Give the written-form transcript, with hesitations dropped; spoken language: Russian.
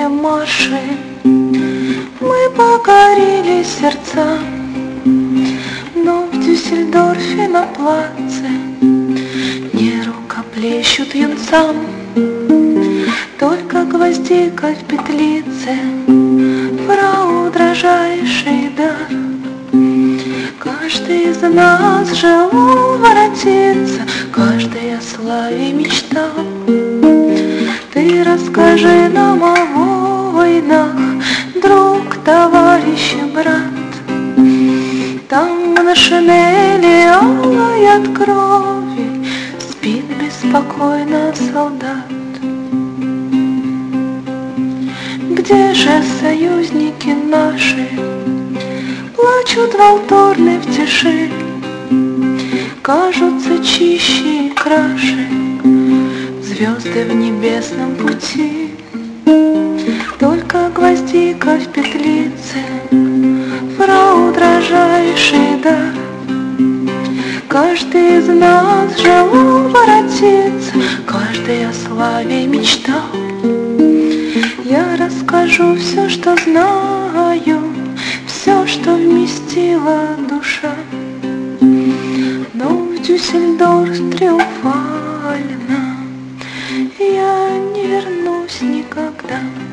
пьяные марши, мы покорили сердца. Но в Дюссельдорфе на плаце не рукоплещут юнцам, только гвоздика в петлице, фрау дрожайший дар. Каждый из нас желал воротиться, каждый о славе мечтал. Ты расскажи нам о войнах, друг, товарищ и брат. Там на шинели алой от крови спит беспокойно солдат. Где же союзники наши? Плачут волторны в тиши, кажутся чище и краше звезды в небесном пути. Только гвоздика в петлице, фрау дрожайший дар. Каждый из нас желал воротиться, каждый о славе мечтал. Я расскажу все, что знаю, все, что вместила душа. Но в Дюссельдорф триумфально я не вернусь никогда.